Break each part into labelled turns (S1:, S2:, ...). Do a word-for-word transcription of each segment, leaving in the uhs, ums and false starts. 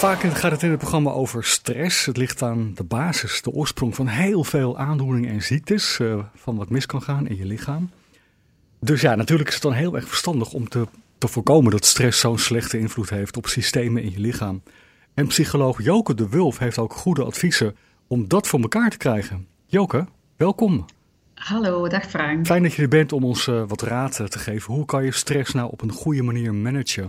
S1: Vaak gaat het in het programma over stress. Het ligt aan de basis, de oorsprong van heel veel aandoeningen en ziektes. Uh, van wat mis kan gaan in je lichaam. Dus ja, natuurlijk is het dan heel erg verstandig om te, te voorkomen dat stress zo'n slechte invloed heeft op systemen in je lichaam. En psycholoog Joke de Wulf heeft ook goede adviezen om dat voor elkaar te krijgen. Joke, welkom.
S2: Hallo, dag Frank.
S1: Fijn dat je er bent om ons uh, wat raad te geven. Hoe kan je stress nou op een goede manier managen?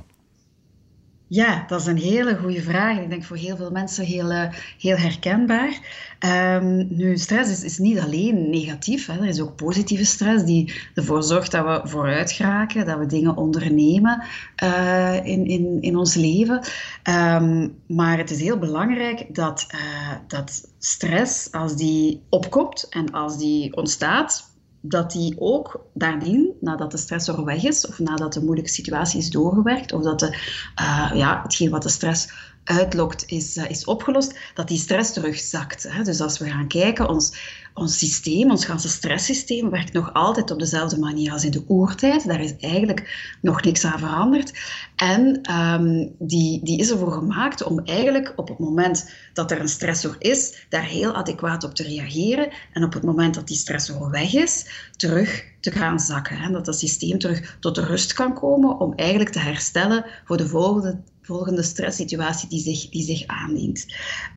S2: Ja, dat is een hele goede vraag. Ik denk voor heel veel mensen heel, uh, heel herkenbaar. Um, nu, stress is, is niet alleen negatief. Hè. Er is ook positieve stress die ervoor zorgt dat we vooruit geraken, dat we dingen ondernemen uh, in, in, in ons leven. Um, maar het is heel belangrijk dat, uh, dat stress, als die opkomt en als die ontstaat, dat die ook daardien, nadat de stressor weg is, of nadat de moeilijke situatie is doorgewerkt, of dat de, uh, ja, hetgeen wat de stress uitlokt is, uh, is opgelost, dat die stress terugzakt. Hè. Dus als we gaan kijken, ons, ons systeem, ons ganse stresssysteem werkt nog altijd op dezelfde manier als in de oertijd. Daar is eigenlijk nog niks aan veranderd. En um, die, die is ervoor gemaakt om eigenlijk op het moment dat er een stressor is, daar heel adequaat op te reageren. En op het moment dat die stressor weg is, terug te gaan zakken. Hè. Dat dat systeem terug tot de rust kan komen om eigenlijk te herstellen voor de volgende volgende stresssituatie die zich, die zich aandient.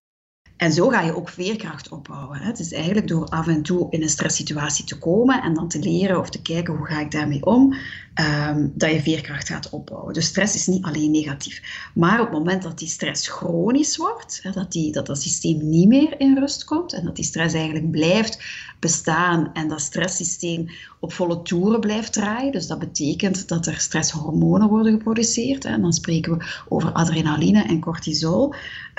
S2: En zo ga je ook veerkracht opbouwen. Het is eigenlijk door af en toe in een stresssituatie te komen en dan te leren of te kijken hoe ga ik daarmee om, um, dat je veerkracht gaat opbouwen. Dus stress is niet alleen negatief. Maar op het moment dat die stress chronisch wordt, dat, die, dat dat systeem niet meer in rust komt en dat die stress eigenlijk blijft bestaan en dat stresssysteem op volle toeren blijft draaien, dus dat betekent dat er stresshormonen worden geproduceerd. En dan spreken we over adrenaline en cortisol.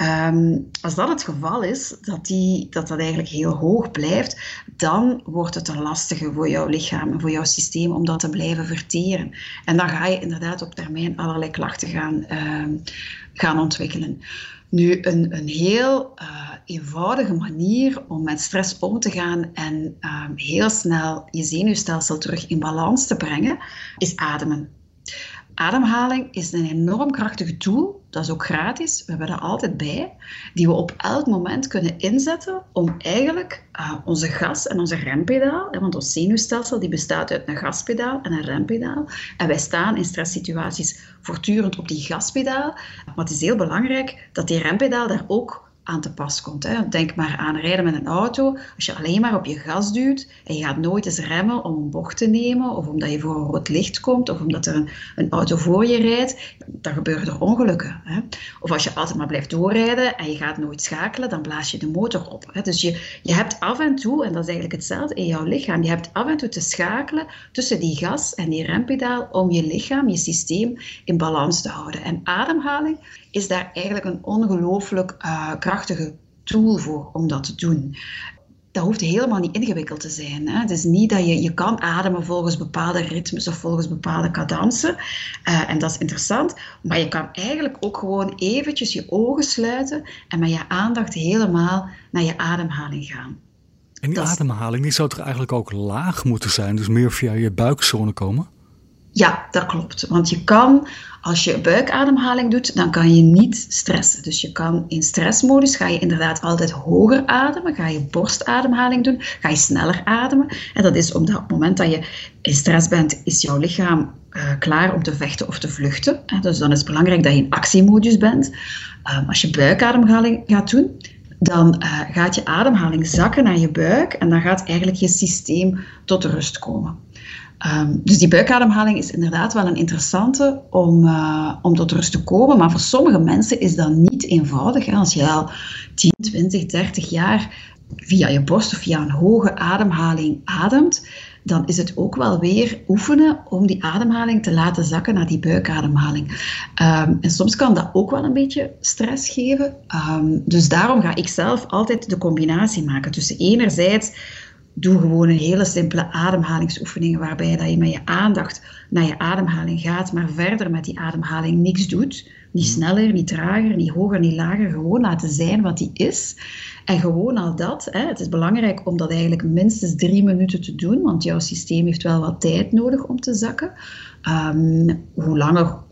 S2: Um, als dat het geval is, dat, die, dat dat eigenlijk heel hoog blijft, dan wordt het een lastige voor jouw lichaam en voor jouw systeem om dat te blijven verteren. En dan ga je inderdaad op termijn allerlei klachten gaan, uh, gaan ontwikkelen. Nu, een, een heel uh, eenvoudige manier om met stress om te gaan en um, heel snel je zenuwstelsel terug in balans te brengen, is ademen. Ademhaling is een enorm krachtige tool, dat is ook gratis, we hebben dat altijd bij, die we op elk moment kunnen inzetten om eigenlijk uh, onze gas- en onze rempedaal, hè, want ons zenuwstelsel die bestaat uit een gaspedaal en een rempedaal, en wij staan in stresssituaties voortdurend op die gaspedaal, maar het is heel belangrijk dat die rempedaal daar ook aan te pas komt. Hè. Denk maar aan rijden met een auto. Als je alleen maar op je gas duwt en je gaat nooit eens remmen om een bocht te nemen of omdat je voor een rood licht komt of omdat er een, een auto voor je rijdt, dan gebeuren er ongelukken. Hè. Of als je altijd maar blijft doorrijden en je gaat nooit schakelen, dan blaas je de motor op. Hè. Dus je, je hebt af en toe, en dat is eigenlijk hetzelfde in jouw lichaam, je hebt af en toe te schakelen tussen die gas en die rempedaal om je lichaam, je systeem in balans te houden. En ademhaling is daar eigenlijk een ongelooflijk uh, krachtige tool voor om dat te doen. Dat hoeft helemaal niet ingewikkeld te zijn. Hè. Het is niet dat je, je kan ademen volgens bepaalde ritmes of volgens bepaalde cadensen. Uh, en dat is interessant. Maar je kan eigenlijk ook gewoon eventjes je ogen sluiten en met je aandacht helemaal naar je ademhaling gaan.
S1: En die dat ademhaling die zou toch eigenlijk ook laag moeten zijn? Dus meer via je buikzone komen?
S2: Ja, dat klopt. Want je kan, als je buikademhaling doet, dan kan je niet stressen. Dus je kan in stressmodus, ga je inderdaad altijd hoger ademen. Ga je borstademhaling doen, ga je sneller ademen. En dat is omdat op het moment dat je in stress bent, is jouw lichaam uh, klaar om te vechten of te vluchten. Dus dan is het belangrijk dat je in actiemodus bent. Um, als je buikademhaling gaat doen, dan uh, gaat je ademhaling zakken naar je buik en dan gaat eigenlijk je systeem tot rust komen. Um, dus die buikademhaling is inderdaad wel een interessante om, uh, om tot rust te komen, maar voor sommige mensen is dat niet eenvoudig. Hè. Als je al tien, twintig, dertig jaar via je borst of via een hoge ademhaling ademt, dan is het ook wel weer oefenen om die ademhaling te laten zakken naar die buikademhaling. Um, en soms kan dat ook wel een beetje stress geven. Um, dus daarom ga ik zelf altijd de combinatie maken tussen enerzijds doe gewoon een hele simpele ademhalingsoefeningen waarbij dat je met je aandacht naar je ademhaling gaat, maar verder met die ademhaling niks doet. Niet sneller, niet trager, niet hoger, niet lager. Gewoon laten zijn wat die is. En gewoon al dat. Hè, het is belangrijk om dat eigenlijk minstens drie minuten te doen, want jouw systeem heeft wel wat tijd nodig om te zakken. Um, hoe langer,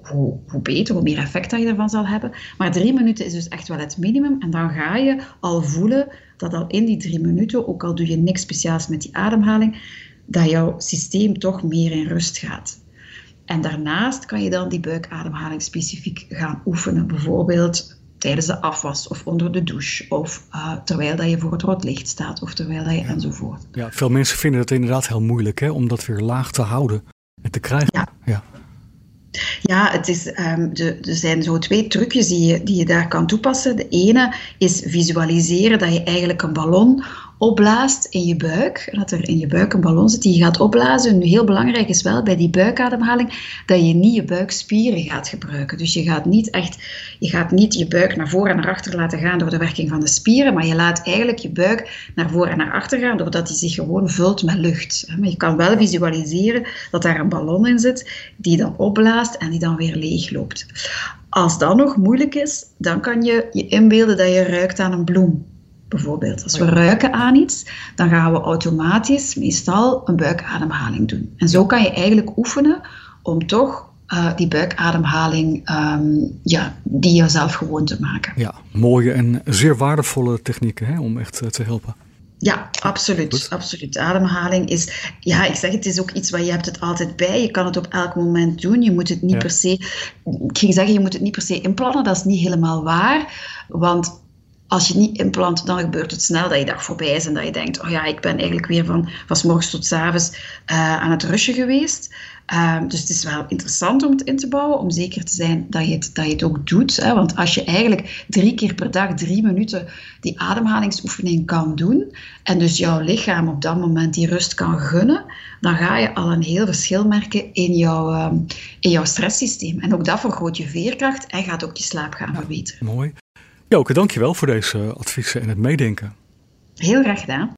S2: hoe, hoe beter, hoe meer effect dat je ervan zal hebben. Maar drie minuten is dus echt wel het minimum. En dan ga je al voelen dat al in die drie minuten, ook al doe je niks speciaals met die ademhaling, dat jouw systeem toch meer in rust gaat. En daarnaast kan je dan die buikademhaling specifiek gaan oefenen. Bijvoorbeeld tijdens de afwas of onder de douche. Of uh, terwijl dat je voor het rood licht staat. Of terwijl dat je ja. enzovoort.
S1: Ja, veel mensen vinden het inderdaad heel moeilijk, hè, om dat weer laag te houden en te krijgen.
S2: Ja.
S1: Ja.
S2: Ja, het is, um, de, er zijn zo twee trucjes die je, die je daar kan toepassen. De ene is visualiseren dat je eigenlijk een ballon opblaast in je buik. Dat er in je buik een ballon zit die je gaat opblazen. Nu, heel belangrijk is wel bij die buikademhaling dat je niet je buikspieren gaat gebruiken. Dus je gaat niet echt, je gaat niet je buik naar voren en naar achter laten gaan door de werking van de spieren, maar je laat eigenlijk je buik naar voren en naar achter gaan doordat die zich gewoon vult met lucht. Maar je kan wel visualiseren dat daar een ballon in zit die dan opblaast en die dan weer leeg loopt. Als dat nog moeilijk is, dan kan je je inbeelden dat je ruikt aan een bloem. Bijvoorbeeld, als we ruiken aan iets, dan gaan we automatisch meestal een buikademhaling doen. En zo kan je eigenlijk oefenen om toch uh, die buikademhaling, um, ja, die jezelf gewoon te maken.
S1: Ja, mooie en zeer waardevolle technieken, hè, om echt uh, te helpen.
S2: Ja, absoluut, Goed. absoluut. Ademhaling is, ja, ik zeg het is ook iets waar je hebt het altijd bij. Je kan het op elk moment doen. Je moet het niet ja. per se, ik ging zeggen, je moet het niet per se inplannen. Dat is niet helemaal waar, want als je het niet inplant, dan gebeurt het snel dat je dag voorbij is en dat je denkt, oh ja, ik ben eigenlijk weer van, van 's morgens tot 's avonds uh, aan het rushen geweest. Uh, dus het is wel interessant om het in te bouwen, om zeker te zijn dat je het, dat je het ook doet. Hè? Want als je eigenlijk drie keer per dag, drie minuten, die ademhalingsoefening kan doen, en dus jouw lichaam op dat moment die rust kan gunnen, dan ga je al een heel verschil merken in jouw, um, in jouw stresssysteem. En ook dat vergroot je veerkracht en gaat ook je slaap gaan
S1: ja,
S2: verbeteren.
S1: Mooi. Joke, dankjewel voor deze adviezen en het meedenken.
S2: Heel graag gedaan.